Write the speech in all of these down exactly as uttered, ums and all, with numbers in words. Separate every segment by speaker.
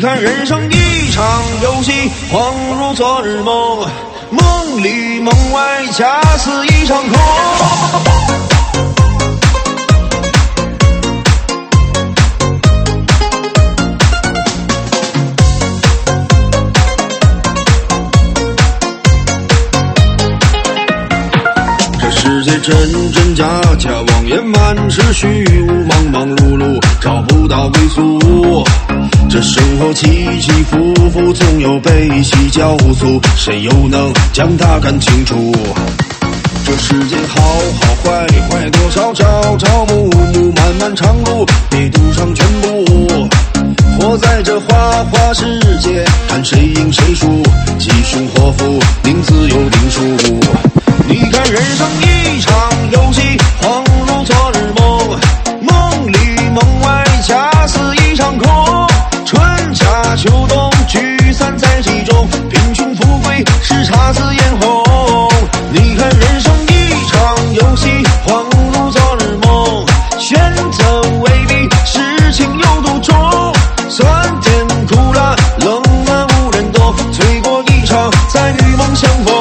Speaker 1: 看人生一场游戏，恍如昨日梦，梦里梦外恰似一场空。世界真真假假，妄言满是虚无，忙忙碌碌找不到归宿。这生活起起伏伏，总有悲喜交错，谁又能将它看清楚？这世间好好坏坏，多少朝朝暮暮，漫漫长路别赌上全部。活在这花花世界，看谁赢谁输，吉凶祸福宁自有定数。你看人生一场游戏，恍如昨日梦，梦里梦外恰似一场空。春夏秋冬聚散在其中，贫穷富贵是姹紫嫣红。你看人生一场游戏，恍如昨日梦，选择未必是情有独钟。酸甜苦辣冷暖无人懂，醉过一场再与梦相逢。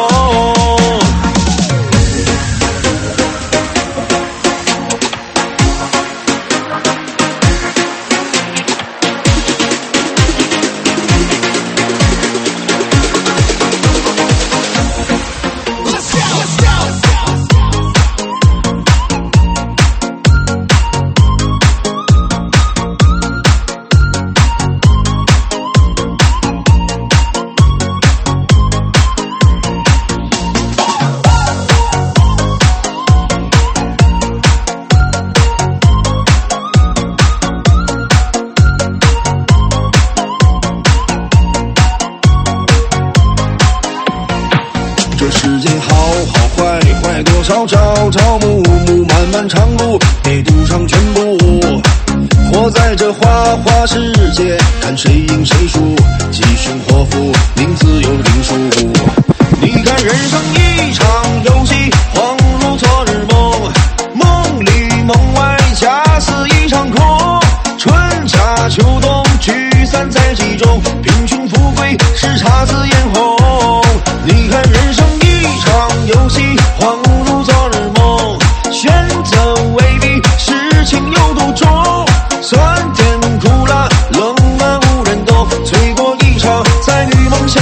Speaker 1: 这世间好好坏坏，多少朝朝暮暮，漫漫长路别赌上全部。活在这花花世界，看谁赢谁输，吉凶祸福宁自有定数。你看人生一场游戏，恍如昨日梦，梦里梦外恰似一场空。春夏秋冬聚散在其中，贫穷富贵是姹紫嫣红。你看人生一场游戏，恍如昨日梦，选择未必是情有独钟。酸甜苦辣冷暖无人懂，醉过一场再与梦相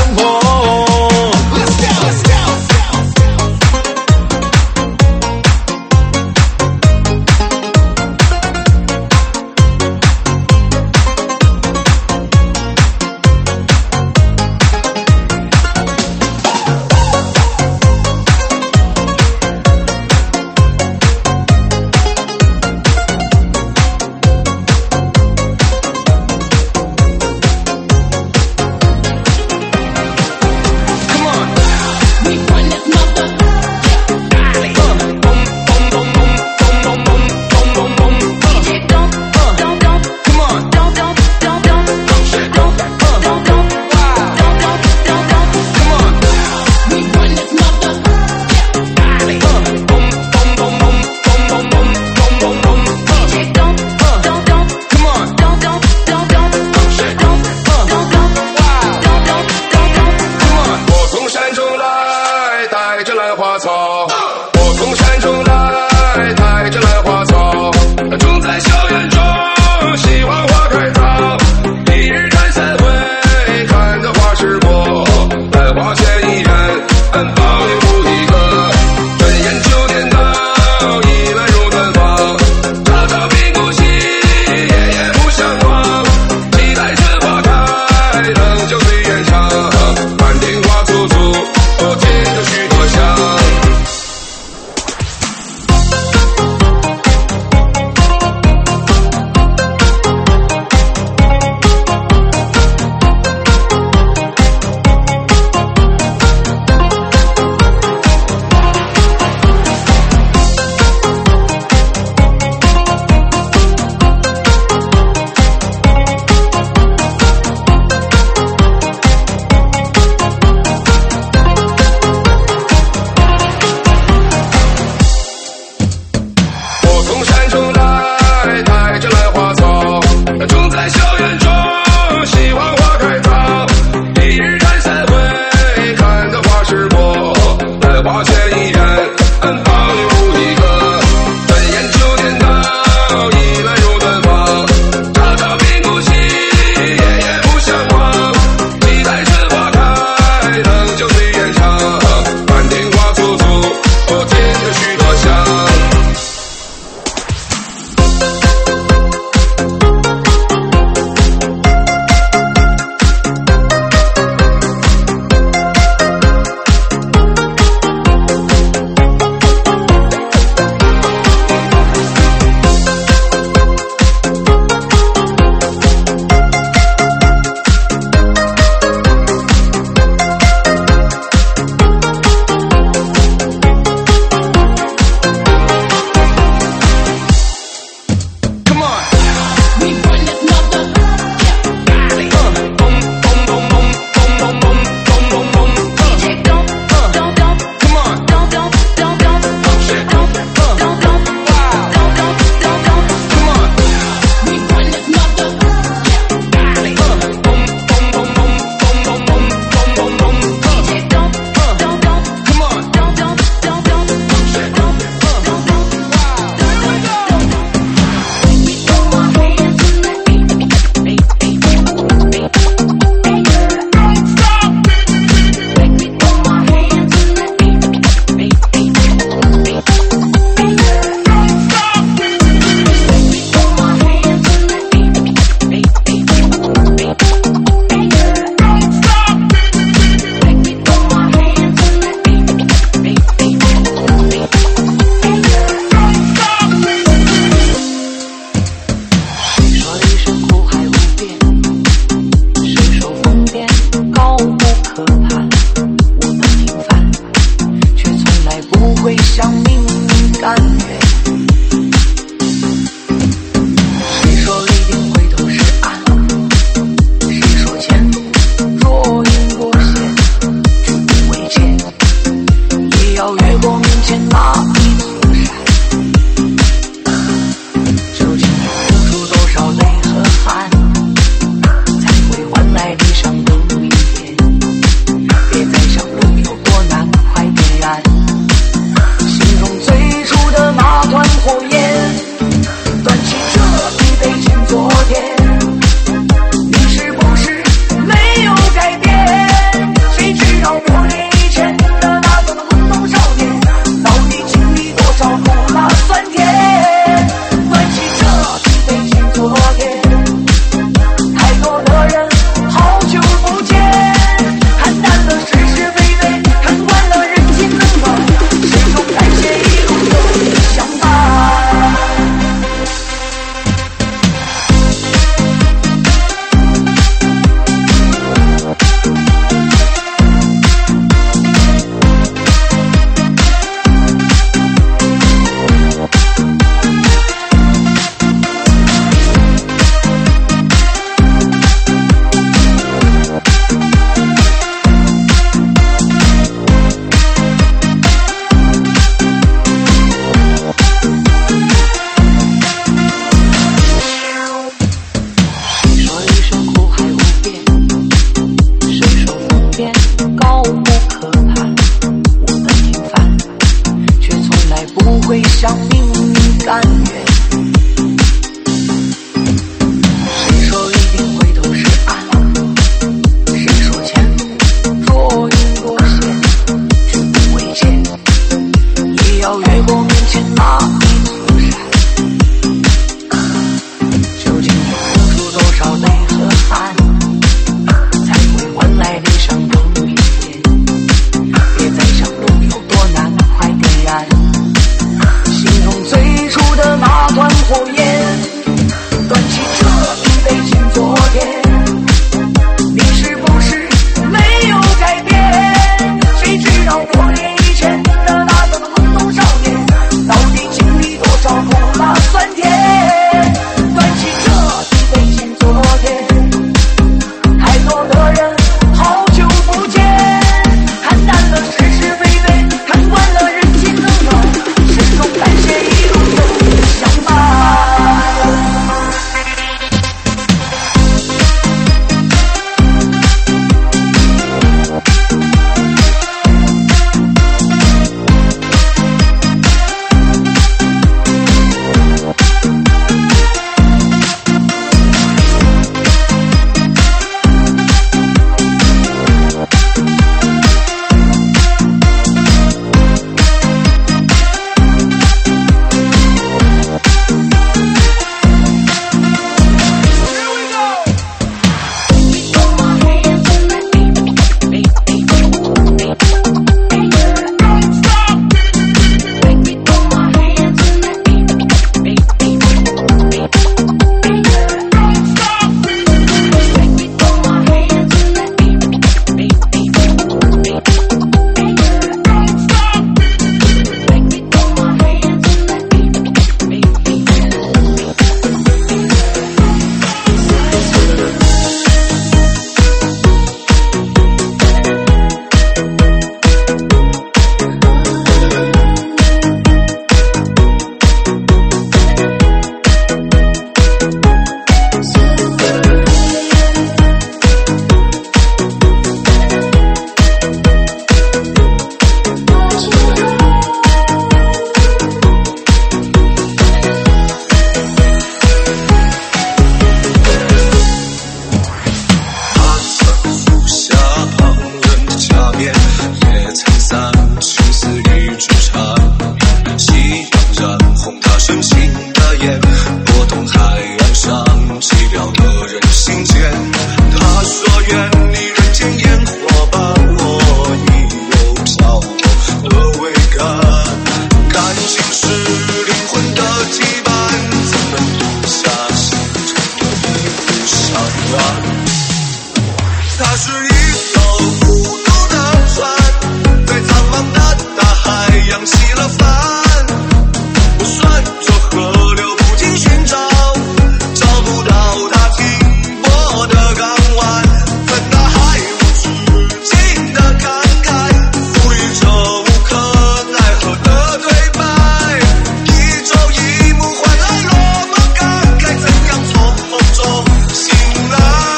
Speaker 1: 愿你人间烟火伴我一路漂泊的未干，感情是灵魂的羁绊，怎能丢下心中的一幅伤感？它是一艘孤独的船，在苍茫的大海扬起了帆，我顺着河流不停寻找，找不到它停泊的港湾，分大海无止境的慷慨，赋予这无可奈何的对白，一朝一暮换来落寞感慨，怎样从梦中醒来，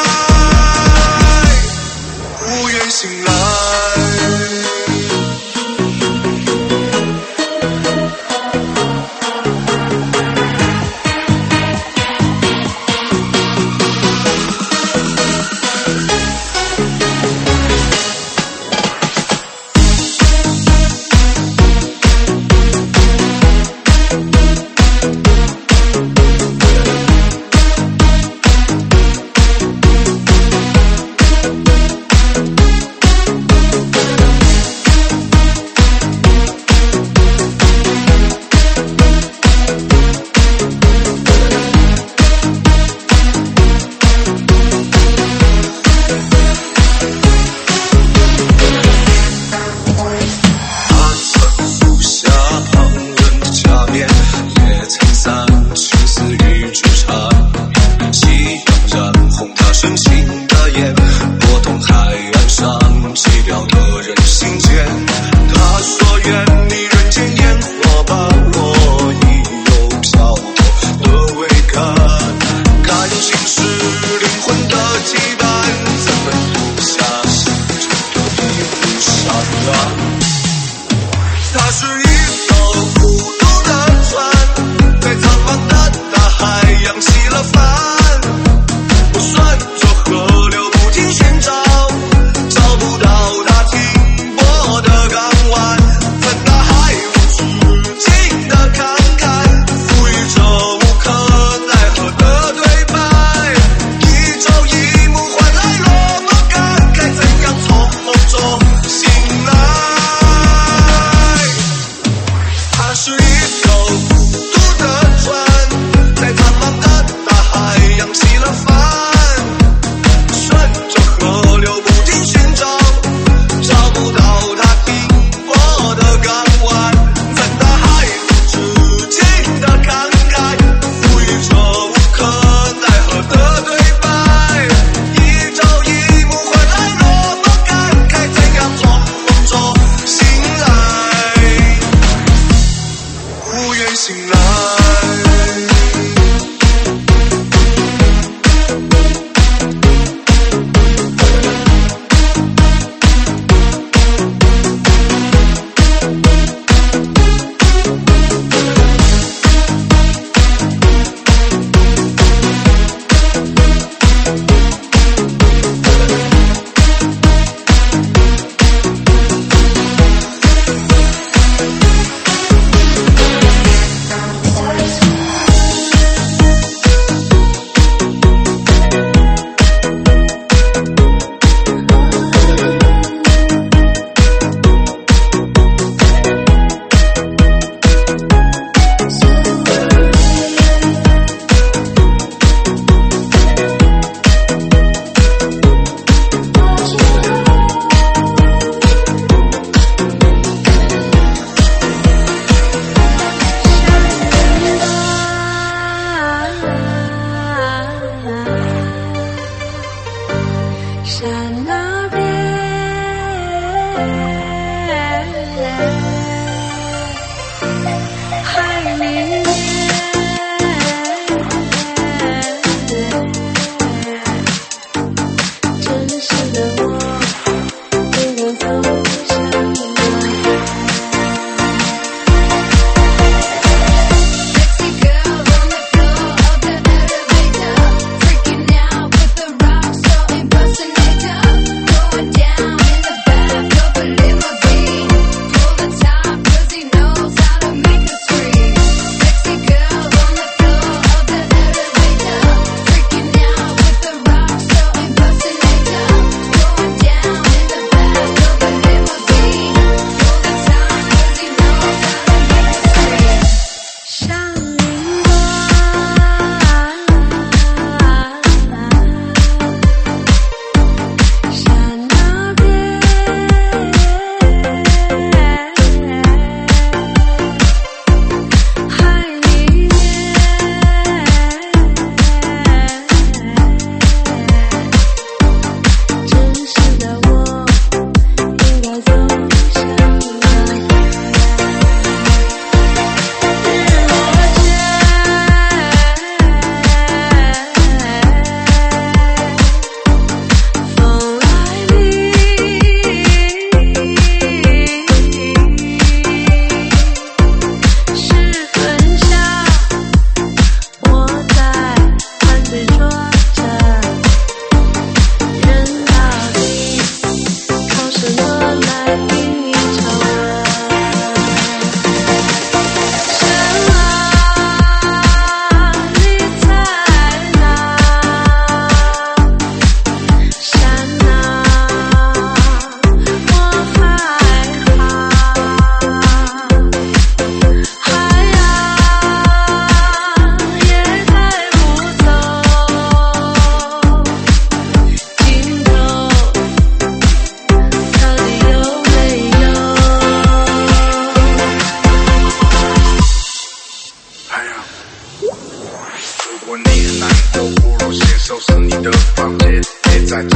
Speaker 1: 无缘醒来。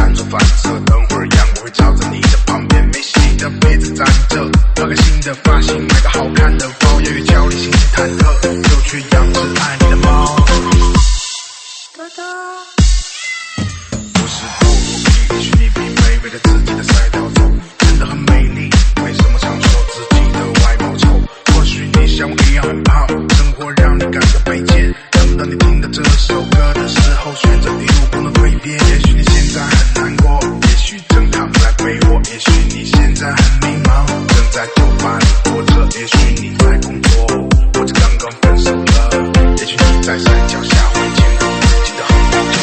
Speaker 2: 辗转反侧，等会儿阳光会照在你的旁边，没洗的杯子站着，换个新的发型，买个好看的包，要有条理，心情忐忑，就去养只爱你的猫。不是不如意，也许你并没围着自己的赛道走，真的很美丽，为什么常说自己的外貌丑？或许你像我一样很胖，生活让你感到卑贱，等到你听到这首歌的时候，选择一路不能蜕变。也许你现在很难过，也许正躺在被窝，也许你现在很迷茫，正在酒吧里或者也许你在工作，或者刚刚分手了，也许你在山脚下会见到自己的好朋友。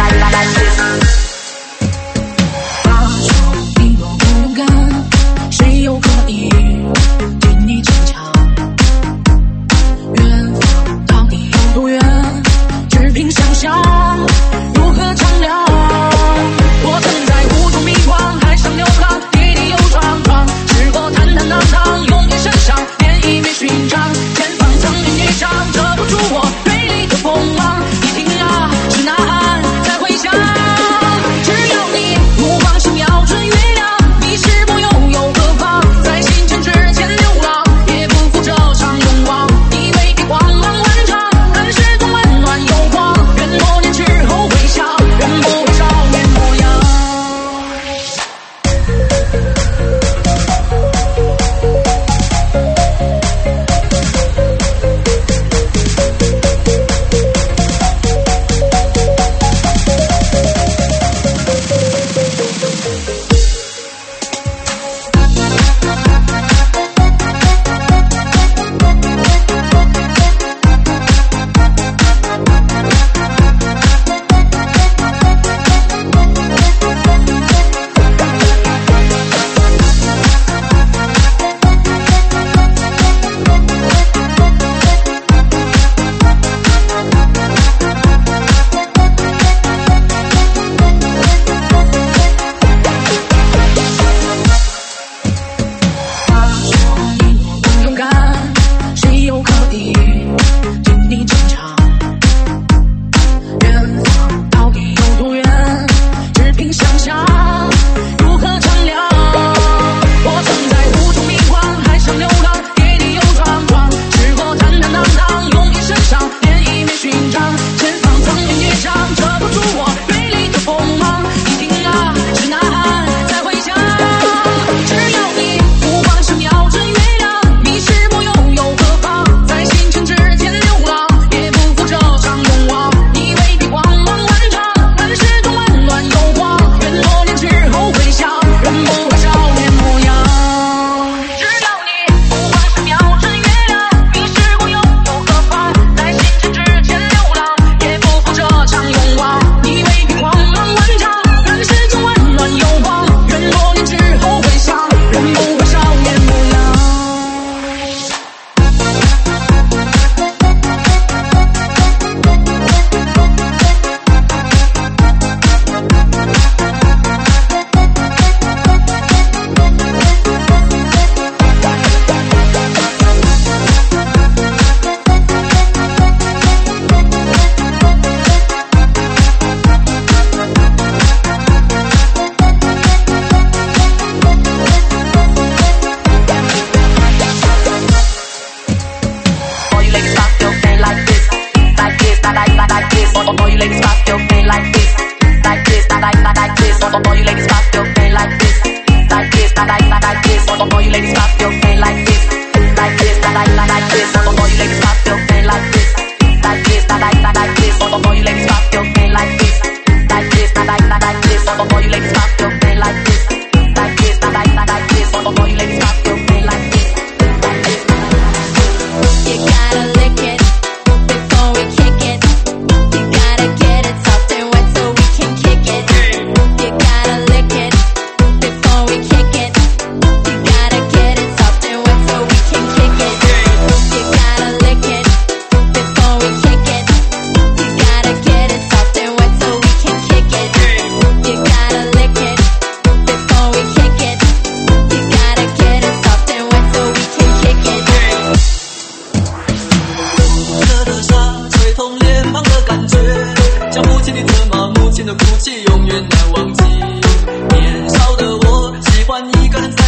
Speaker 3: 谁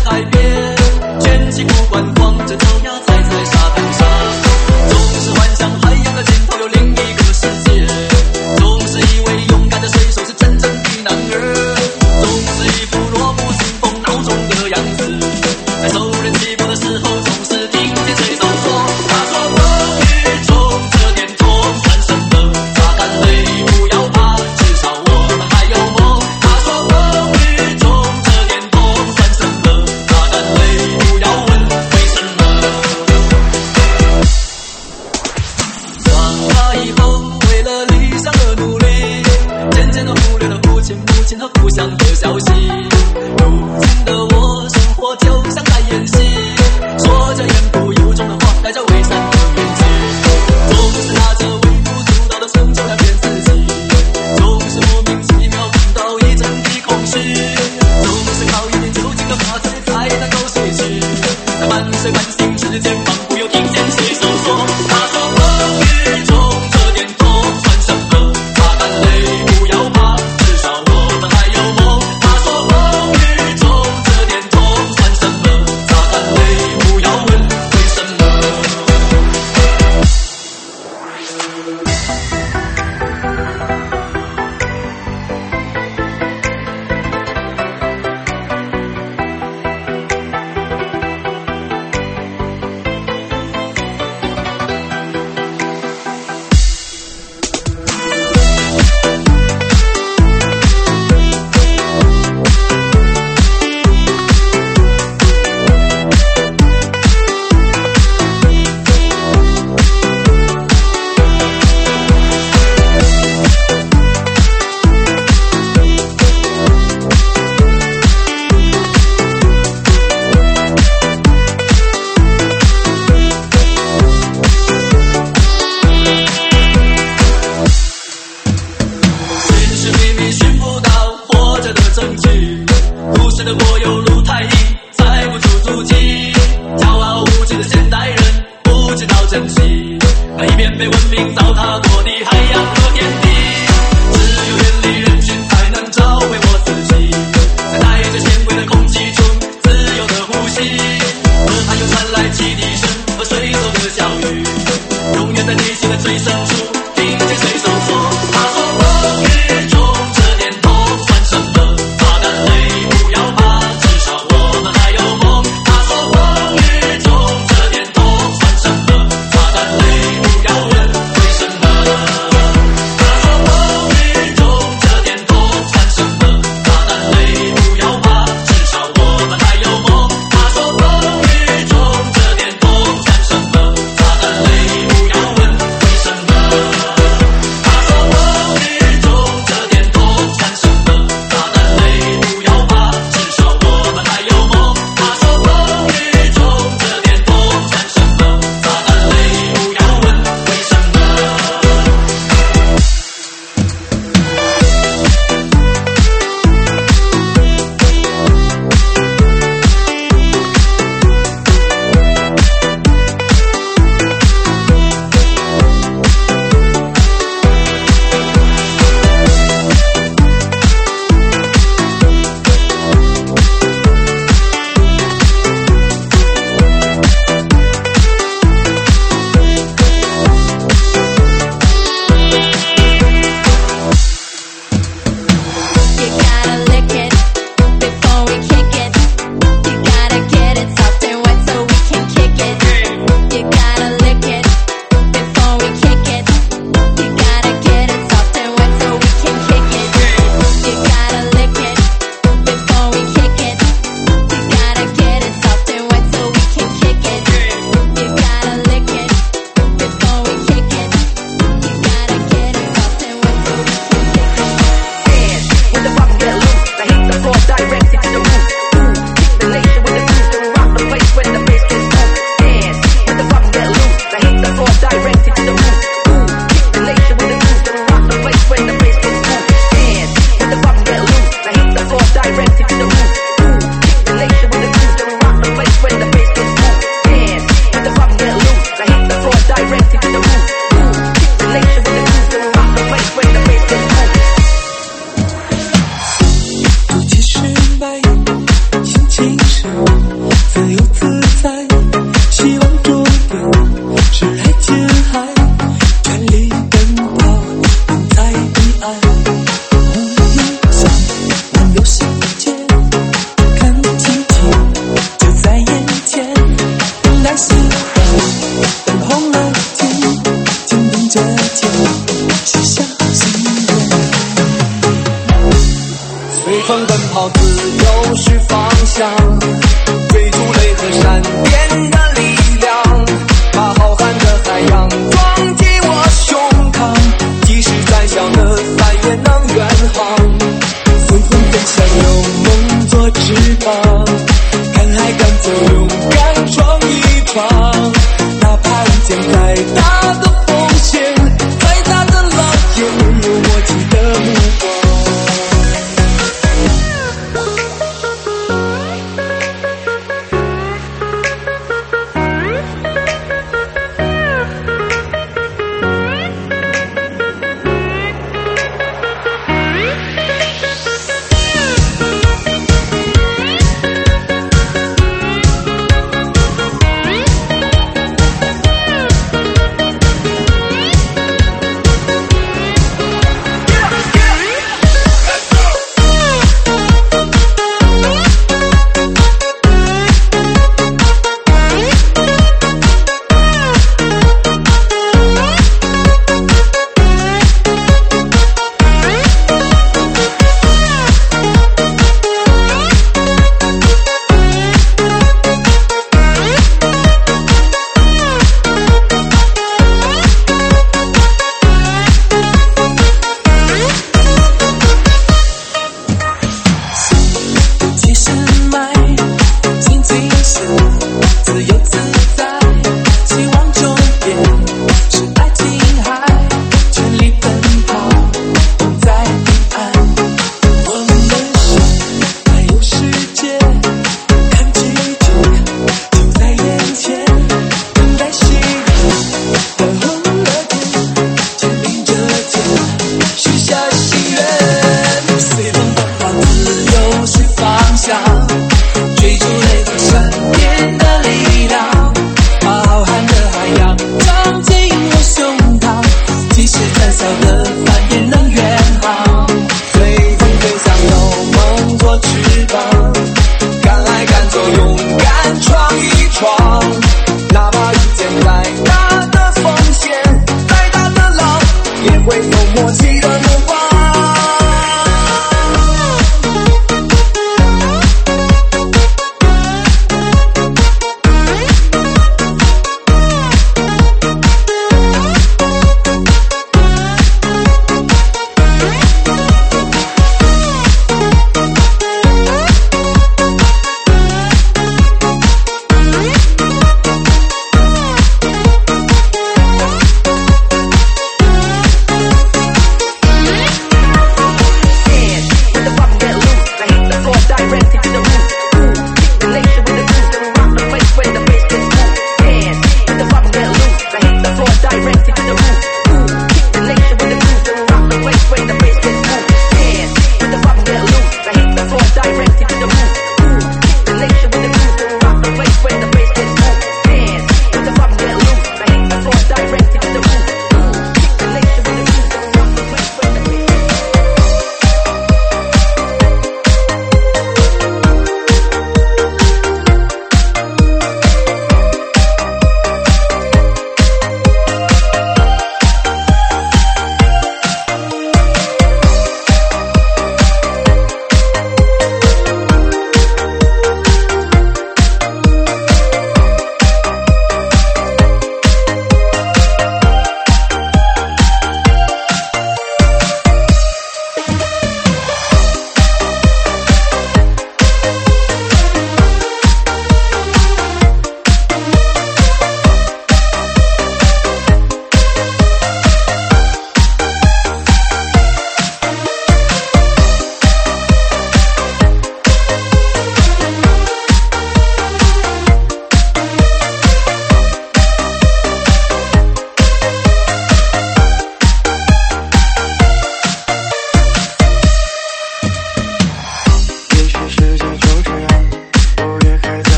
Speaker 3: 改变，卷起裤管，光着脚丫踩在沙滩上，总是幻想海洋的尽头有另一个世界，总是以为勇敢的水手是真正的男儿，总是一副弱不禁风孬种的样子，在受人欺负的时候总是听见水手说，他说风雨中这点痛算什么，擦干泪不要怕，至少我们还有梦，他说风雨中这点痛算什么，擦干泪不要问为什么，长大以后为了理想而努力，渐渐地忽略了父亲母亲和故乡的消息，如今的我生活就像在演戏，说着言不由衷的话，带着伪善的面具，总是拿着微不足道的成就来骗自己，总是莫名其妙感到一阵的空虚，总是靠一点酒精的麻醉才能够睡去，在半睡半醒之间仿佛又听见水手说，他说风雨中这点痛算什么，擦干泪不要怕，至少我们还有梦，他说风雨中这点痛算什么，擦干泪不要问为什么。寻寻觅觅寻不到活着的证据，都市的柏油路太硬，踩不出足迹，骄傲无知的现代人不知道珍惜那一片被文明糟蹋过的海洋和天地，只有远离人群才能找回我自己，在带着纤维的空气中自由的呼吸，耳畔又传来汽笛声和水手的笑语，永远在内心的最深处听见水手说，他说风雨中这点痛算什么，擦干泪不要怕，至少我们还有梦，他说风雨中这点痛算什么，擦干泪不要问为什么，他说风雨中这点痛算什么，擦干泪不要怕，至少我们还有梦，他说风雨中这点痛算什么，擦干泪不要问为什么。
Speaker 4: 就勇敢闯一闯，哪怕遇见再大的风险，再大的浪也会有默契的目光。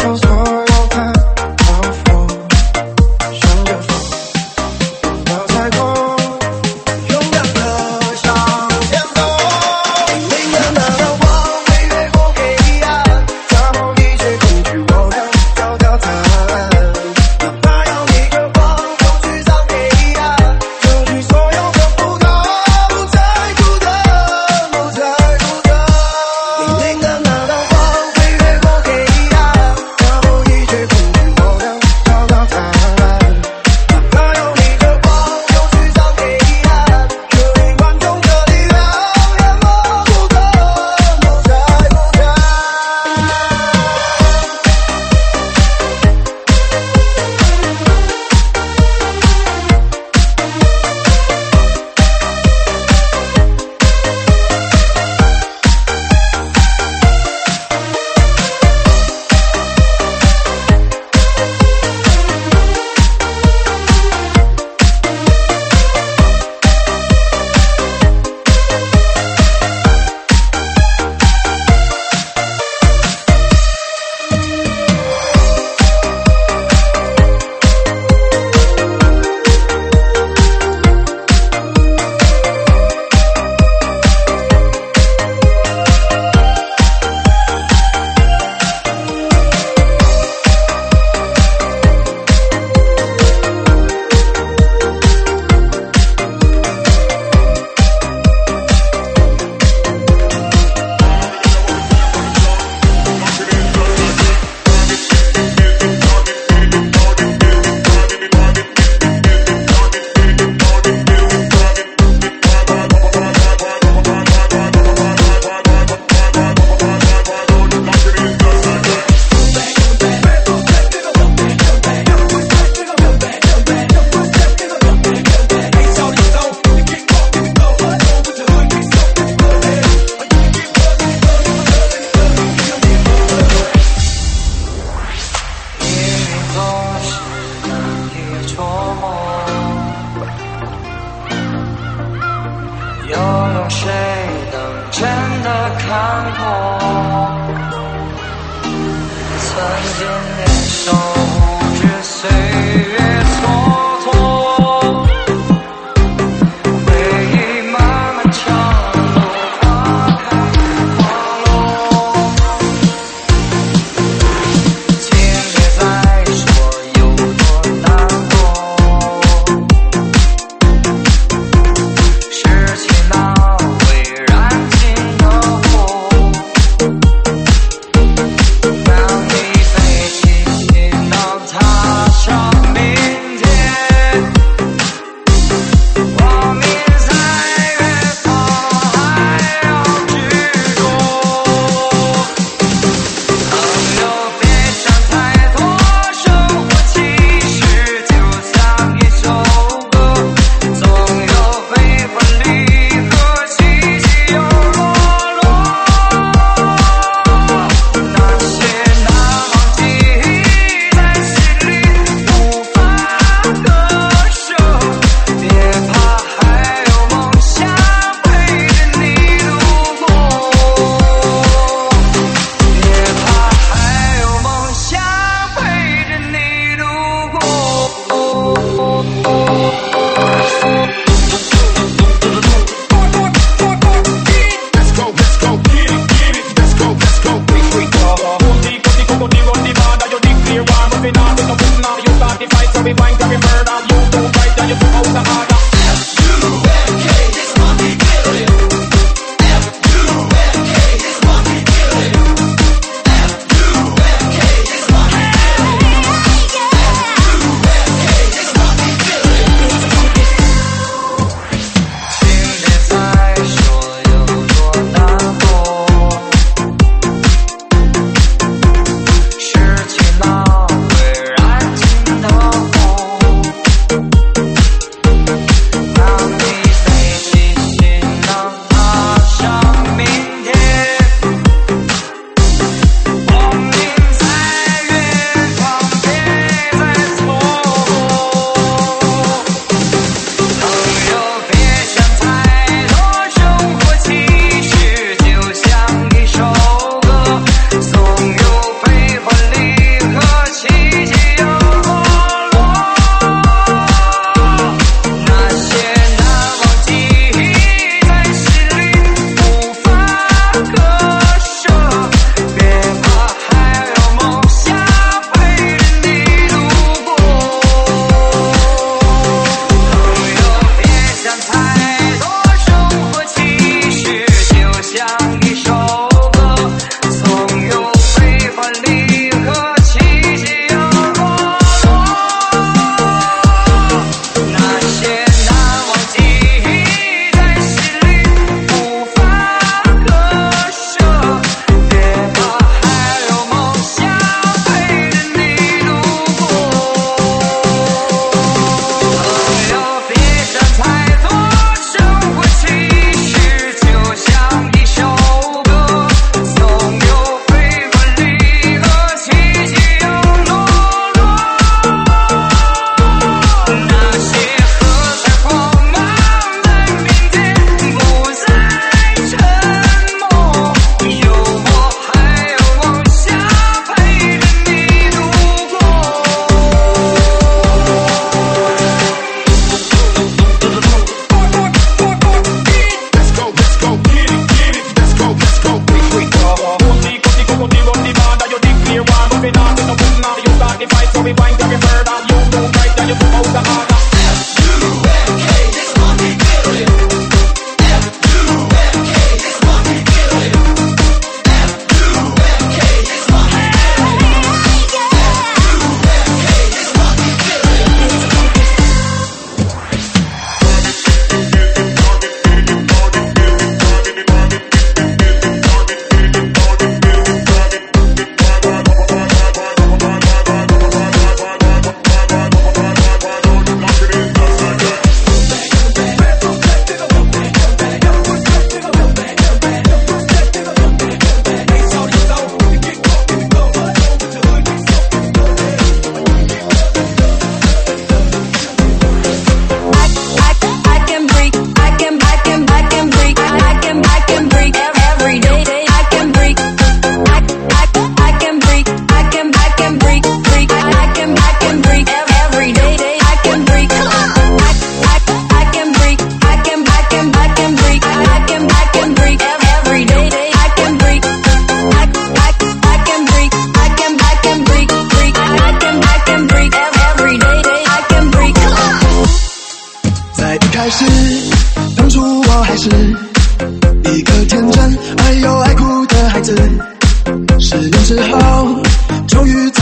Speaker 5: 受所有的包袱，顺着风，不要太过，勇敢地向前走。明亮的阳光会越过黑暗，打破一切恐惧，我要找到答案。哪怕要你渴望，就去上黑暗，就去所有的不懂，不在乎的，不在乎的。明明的那道光会越过黑暗，打破一切恐惧，我要找到答案。哪怕要你渴望，就去上黑暗，这一万种的力量，也摸不得，不在乎的。又有谁能真的看破？曾经年少无知，岁月蹉跎，回忆漫漫长路，花开花落。请别再说有多难过，事情那会燃尽的火，让你背起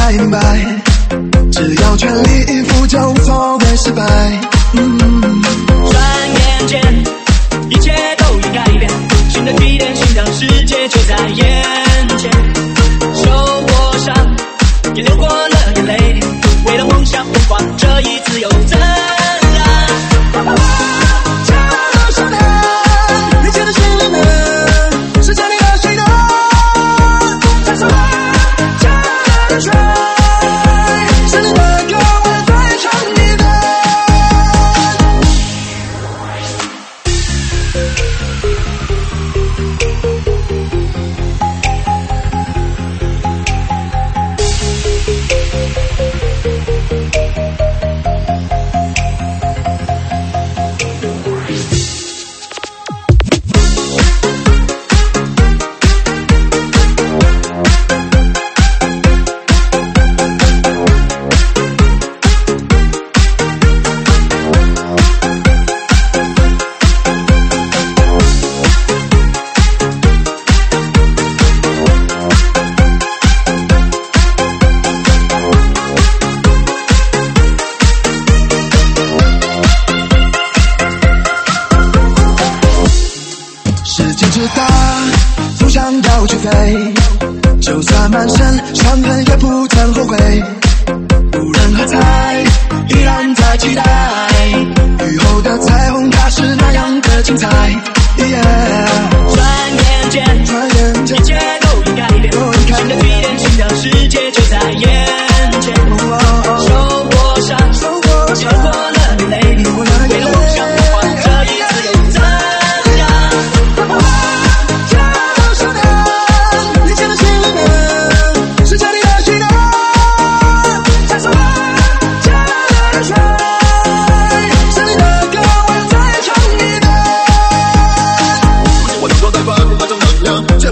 Speaker 5: 才明白，只要全力以赴就无所谓失败。嗯，
Speaker 4: 转眼间，一切都已改变，新的起点，新的世界就在眼前。受过伤，也流过了眼泪，为了梦想疯狂，这一次又怎然？
Speaker 5: 加入少年，你牵着心里面，是家里的谁呢？在上海，加入水，是你的歌，我在唱你的。世界之大，总想要去飞，就算满身伤痕也不曾后悔。无人喝彩，依然在期待雨后的彩虹，它是那样的精彩。Yeah，
Speaker 4: 转眼间，
Speaker 5: 转眼间
Speaker 4: 一切都已改变，
Speaker 5: 都已改变
Speaker 4: 新的起点，新的世界就在眼前。受过伤，
Speaker 5: 受过伤
Speaker 4: 也流过了眼泪，
Speaker 5: 流过了眼泪
Speaker 4: 为了梦想疯狂，这一次又怎样？
Speaker 5: 加入少年，你牵着心里面，是家里的谁呢？在上海，加入水，是你的歌，我在唱你的。
Speaker 6: 我能够在发光发正能量，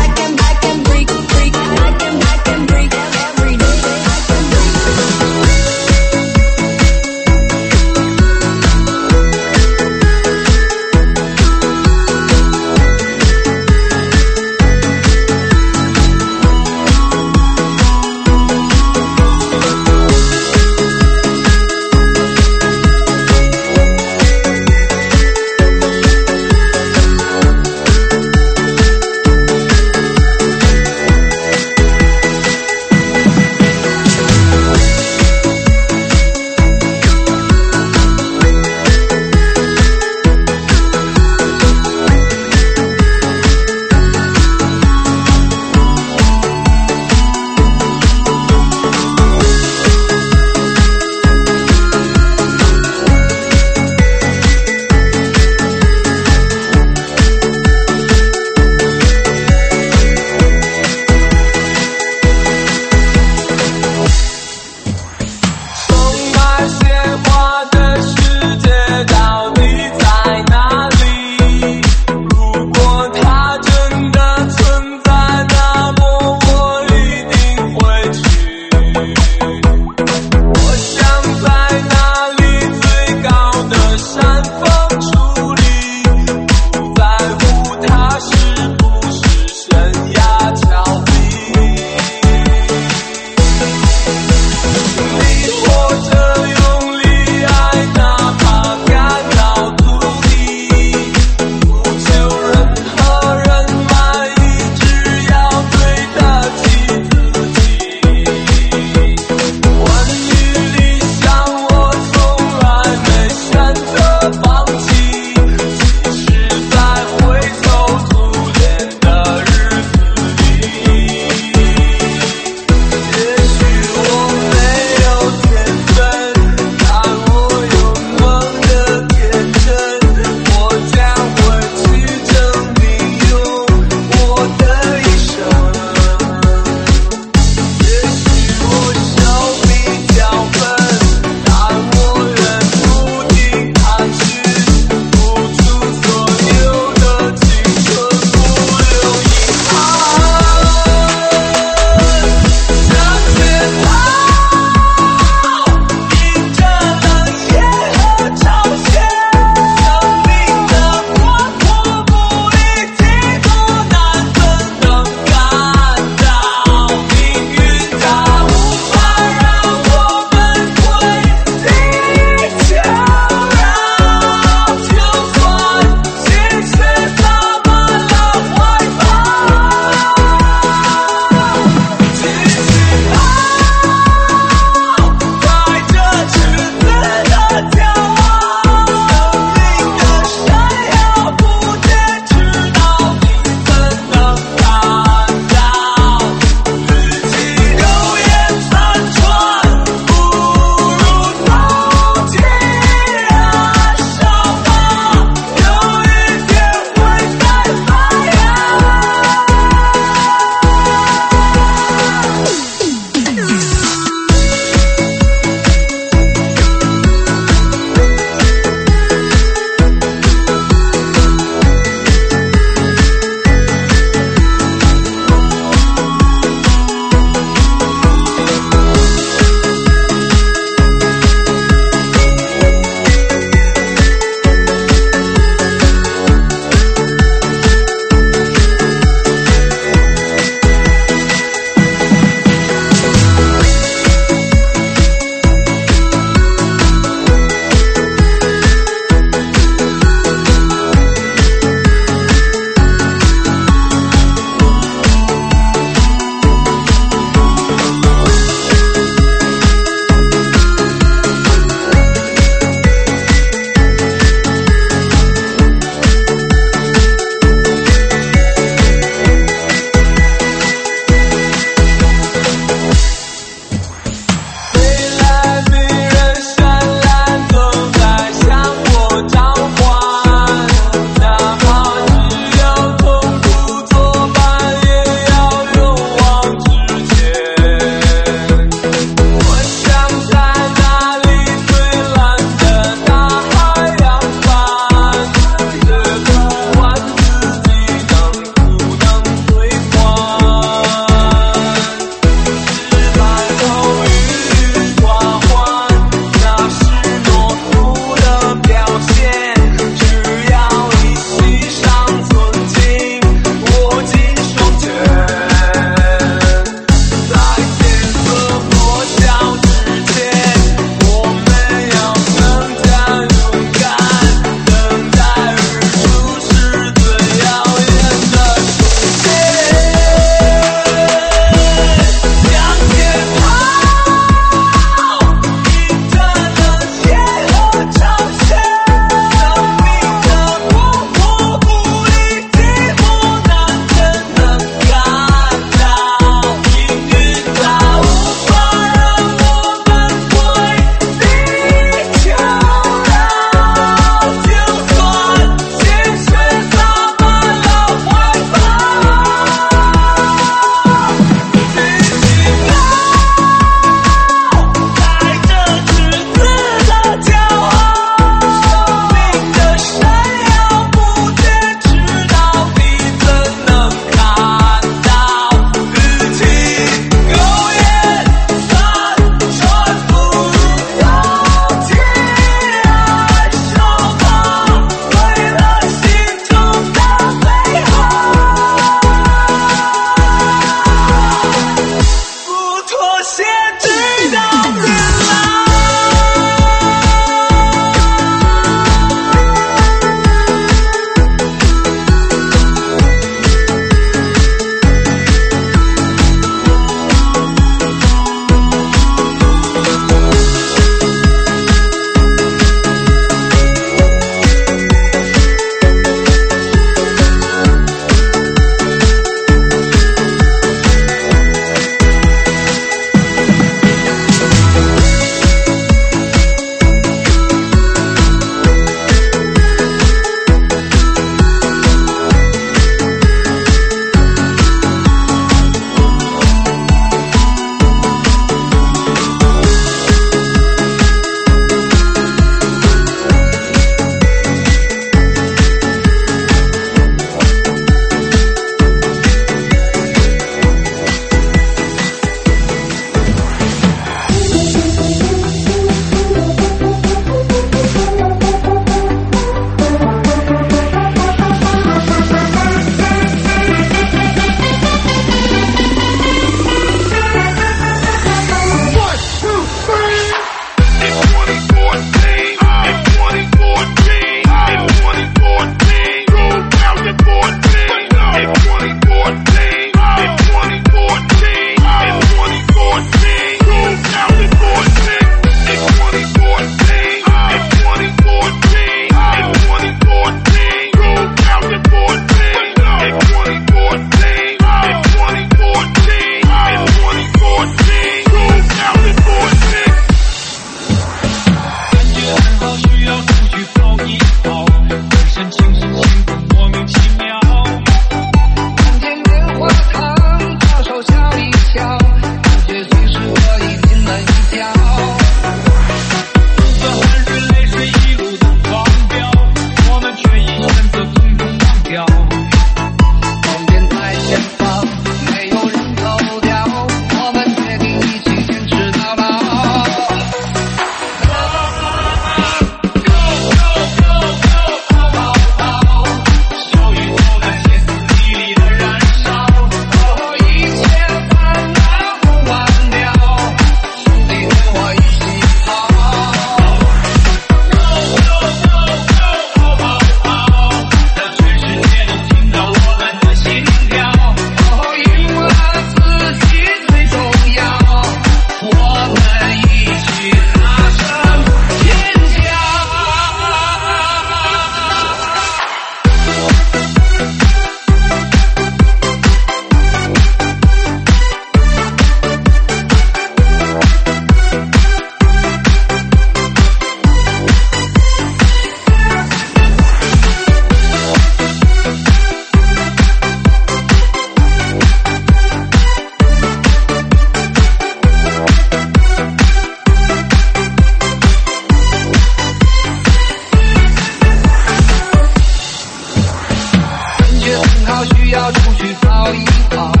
Speaker 6: 出去跑一跑。